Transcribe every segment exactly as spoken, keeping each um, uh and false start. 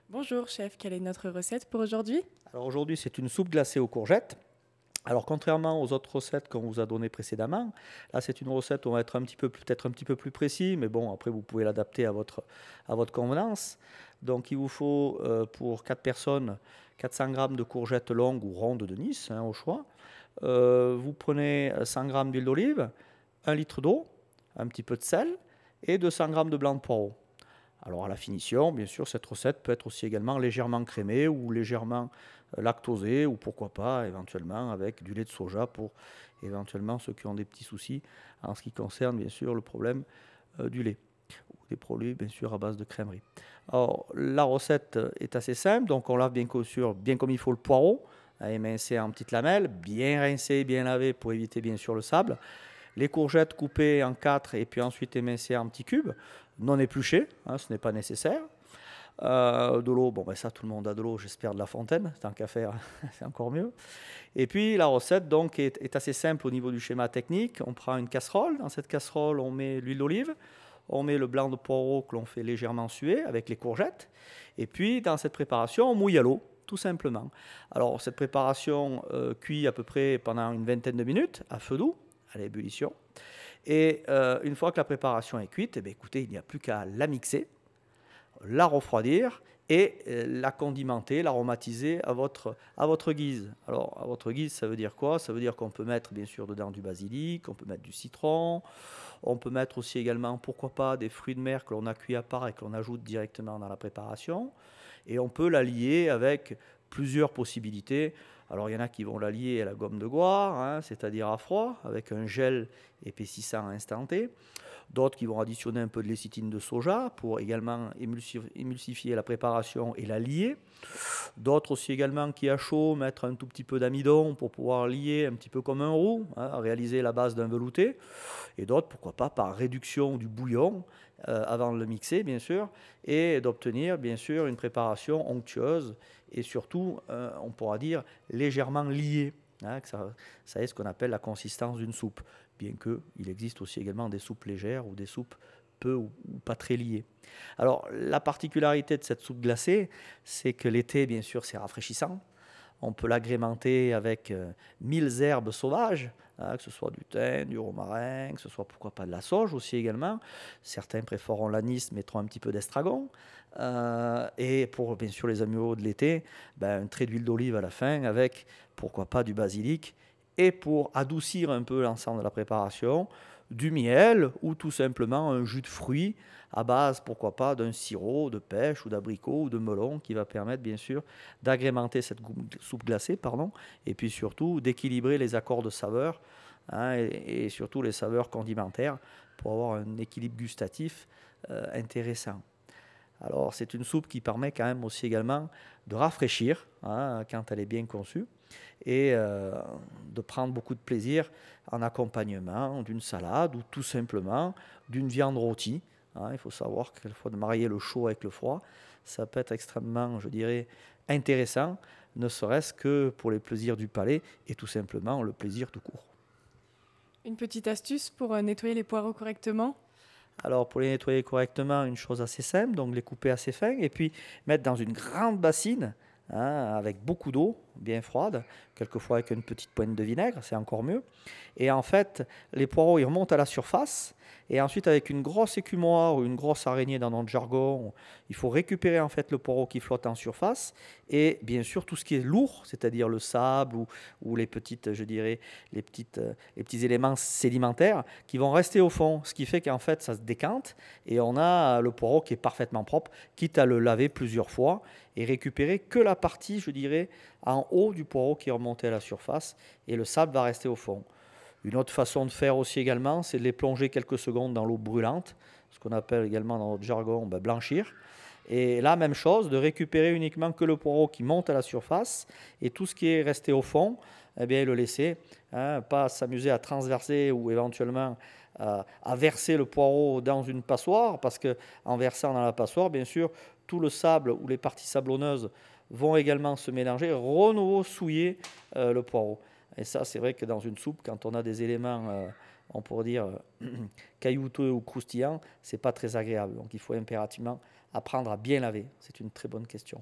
Bonjour chef, quelle est notre recette pour aujourd'hui? Alors aujourd'hui, c'est une soupe glacée aux courgettes. Alors contrairement aux autres recettes qu'on vous a données précédemment, là c'est une recette où on va être un petit peu peut-être un petit peu plus précis, mais bon après vous pouvez l'adapter à votre à votre convenance. Donc il vous faut euh, pour quatre personnes quatre cents grammes de courgettes longues ou rondes de Nice, hein, au choix. Euh, vous prenez cent grammes d'huile d'olive, un litre d'eau, un petit peu de sel et deux cents grammes de blanc de poireau. Alors à la finition, bien sûr, cette recette peut être aussi également légèrement crémée ou légèrement euh, lactosée ou pourquoi pas éventuellement avec du lait de soja pour éventuellement ceux qui ont des petits soucis en ce qui concerne bien sûr le problème euh, du lait ou des produits bien sûr à base de crèmerie. Alors la recette est assez simple, donc on lave bien, sûr, bien comme il faut le poireau, à émincer en petites lamelles, bien rincé, bien lavé pour éviter bien sûr le sable. Les courgettes coupées en quatre et puis ensuite émincées en petits cubes, non épluchées, hein, ce n'est pas nécessaire. Euh, de l'eau, bon ben ça tout le monde a de l'eau, j'espère de la fontaine, tant qu'à faire, c'est encore mieux. Et puis la recette donc est, est assez simple au niveau du schéma technique. On prend une casserole, dans cette casserole on met l'huile d'olive, on met le blanc de poireau que l'on fait légèrement suer avec les courgettes, et puis dans cette préparation on mouille à l'eau, tout simplement. Alors cette préparation euh, cuit à peu près pendant une vingtaine de minutes à feu doux, à l'ébullition. Et euh, une fois que la préparation est cuite, eh bien, écoutez, il n'y a plus qu'à la mixer, la refroidir et euh, la condimenter, l'aromatiser à votre, à votre guise. Alors, à votre guise, ça veut dire quoi? Ça veut dire qu'on peut mettre, bien sûr, dedans du basilic, on peut mettre du citron, on peut mettre aussi également, pourquoi pas, des fruits de mer que l'on a cuits à part et que l'on ajoute directement dans la préparation. Et on peut la lier avec plusieurs possibilités. Alors, il y en a qui vont la lier à la gomme de goire, hein, c'est-à-dire à froid, avec un gel épaississant instanté. D'autres qui vont additionner un peu de lécithine de soja pour également émulsifier la préparation et la lier. D'autres aussi également qui à chaud mettre un tout petit peu d'amidon pour pouvoir lier un petit peu comme un roux, hein, réaliser la base d'un velouté. Et d'autres, pourquoi pas, par réduction du bouillon euh, avant de le mixer, bien sûr, et d'obtenir, bien sûr, une préparation onctueuse et surtout, euh, on pourra dire, légèrement liée. Hein, que ça, ça est ce qu'on appelle la consistance d'une soupe, bien qu'il existe aussi également des soupes légères ou des soupes peu ou, ou pas très liées. Alors, la particularité de cette soupe glacée, c'est que l'été, bien sûr, c'est rafraîchissant. On peut l'agrémenter avec euh, mille herbes sauvages, hein, que ce soit du thym, du romarin, que ce soit pourquoi pas de la sauge aussi également. Certains préféreront l'anis, mettront un petit peu d'estragon. Euh, et pour bien sûr les amoureux de l'été, ben, un trait d'huile d'olive à la fin avec pourquoi pas du basilic. Et pour adoucir un peu l'ensemble de la préparation, du miel ou tout simplement un jus de fruits à base, pourquoi pas, d'un sirop de pêche ou d'abricot ou de melon qui va permettre bien sûr d'agrémenter cette soupe glacée, pardon, et puis surtout d'équilibrer les accords de saveurs, hein, et, et, surtout les saveurs condimentaires pour avoir un équilibre gustatif euh, intéressant. Alors c'est une soupe qui permet quand même aussi également de rafraîchir, hein, quand elle est bien conçue et euh, de prendre beaucoup de plaisir en accompagnement d'une salade ou tout simplement d'une viande rôtie. Hein, il faut savoir qu'il faut marier le chaud avec le froid. Ça peut être extrêmement, je dirais, intéressant, ne serait-ce que pour les plaisirs du palais et tout simplement le plaisir tout court. Une petite astuce pour euh, nettoyer les poireaux correctement? Alors pour les nettoyer correctement, une chose assez simple, donc les couper assez fins et puis mettre dans une grande bassine, hein, avec beaucoup d'eau bien froide, quelquefois avec une petite poigne de vinaigre, c'est encore mieux. Et en fait, les poireaux ils remontent à la surface et ensuite avec une grosse écumoire ou une grosse araignée dans notre jargon, il faut récupérer en fait le poireau qui flotte en surface et bien sûr tout ce qui est lourd, c'est-à-dire le sable ou, ou les petites, je dirais, les petites, euh, les petits éléments sédimentaires qui vont rester au fond, ce qui fait qu'en fait ça se décante et on a le poireau qui est parfaitement propre, quitte à le laver plusieurs fois et récupérer que la partie, je dirais, en haut du poireau qui est remonté à la surface et le sable va rester au fond. Une autre façon de faire aussi également, c'est de les plonger quelques secondes dans l'eau brûlante, ce qu'on appelle également dans notre jargon ben, blanchir. Et là, même chose, de récupérer uniquement que le poireau qui monte à la surface et tout ce qui est resté au fond, eh bien, le laisser, hein, pas s'amuser à transverser ou éventuellement à, à verser le poireau dans une passoire, parce qu'en versant dans la passoire, bien sûr, tout le sable ou les parties sablonneuses vont également se mélanger, renouveau souiller euh, le poireau. Et ça, c'est vrai que dans une soupe, quand on a des éléments, euh, on pourrait dire, euh, caillouteux ou croustillants, c'est pas très agréable. Donc il faut impérativement apprendre à bien laver? C'est une très bonne question.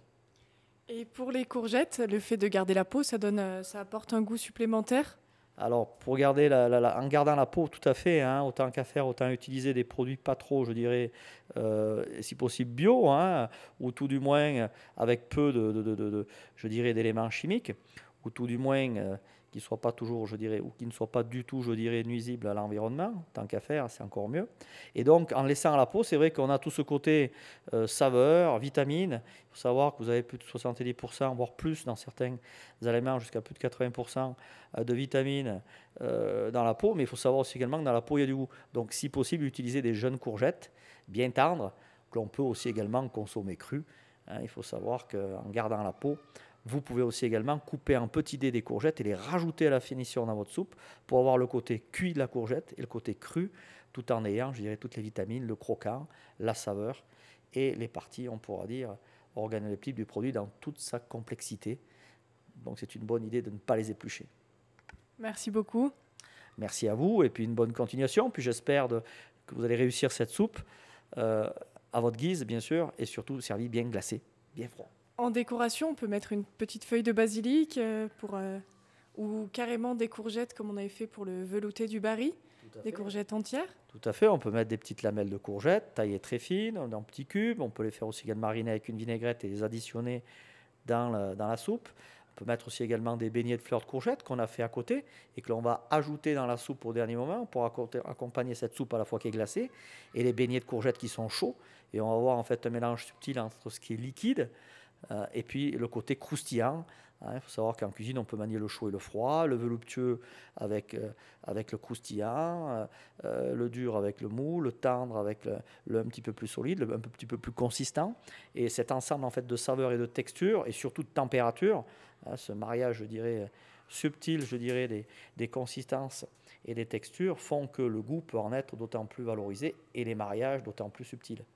Et pour les courgettes, le fait de garder la peau, ça donne, euh, ça apporte un goût supplémentaire? Alors, pour garder la, la- la- en gardant la peau, tout à fait, hein, autant qu'à faire, autant utiliser des produits pas trop, je dirais, euh, si possible bio, hein, ou tout du moins euh, avec peu de, de- de- de- de- je dirais, d'éléments chimiques, ou tout du moins euh, qui soient pas toujours, je dirais, ou qui ne soient pas du tout, je dirais, nuisibles à l'environnement, tant qu'à faire, c'est encore mieux. Et donc, en laissant la peau, c'est vrai qu'on a tout ce côté euh, saveur, vitamine. Il faut savoir que vous avez plus de soixante-dix pour cent, voire plus dans certains aliments, jusqu'à plus de quatre-vingts pour cent euh, de vitamines euh, dans la peau, mais il faut savoir aussi également que dans la peau, il y a du goût. Donc, si possible, utiliser des jeunes courgettes bien tendres, que l'on peut aussi également consommer crues. Hein, il faut savoir qu'en gardant la peau, vous pouvez aussi également couper en petits dés des courgettes et les rajouter à la finition dans votre soupe pour avoir le côté cuit de la courgette et le côté cru, tout en ayant, je dirais, toutes les vitamines, le croquant, la saveur et les parties, on pourra dire, organoleptiques du produit dans toute sa complexité. Donc c'est une bonne idée de ne pas les éplucher. Merci beaucoup. Merci à vous et puis une bonne continuation. Puis j'espère de- que vous allez réussir cette soupe euh, à votre guise, bien sûr, et surtout servie bien glacée, bien froid. En décoration, on peut mettre une petite feuille de basilic euh, pour, euh, ou carrément des courgettes comme on avait fait pour le velouté du Bari, Tout à des fait. courgettes entières. Tout à fait, on peut mettre des petites lamelles de courgettes taillées très fines, en petits cubes. On peut les faire aussi également mariner avec une vinaigrette et les additionner dans la, dans la soupe. On peut mettre aussi également des beignets de fleurs de courgettes qu'on a fait à côté et que l'on va ajouter dans la soupe au dernier moment pour accompagner cette soupe à la fois qui est glacée et les beignets de courgettes qui sont chauds. Et on va avoir en fait un mélange subtil entre ce qui est liquide euh, et puis le côté croustillant. Hein, il faut savoir qu'en cuisine, on peut manier le chaud et le froid, le voluptueux avec, euh, avec le croustillant, euh, euh, le dur avec le mou, le tendre avec le, le un petit peu plus solide, le un petit peu plus consistant. Et cet ensemble en fait de saveurs et de textures et surtout de température, hein, ce mariage, je dirais, subtil, je dirais, des, des consistances et des textures font que le goût peut en être d'autant plus valorisé et les mariages d'autant plus subtils.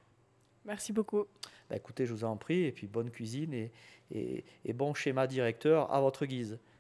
Merci beaucoup. Bah, écoutez, je vous en prie, et puis bonne cuisine et, et, et bon schéma directeur à votre guise.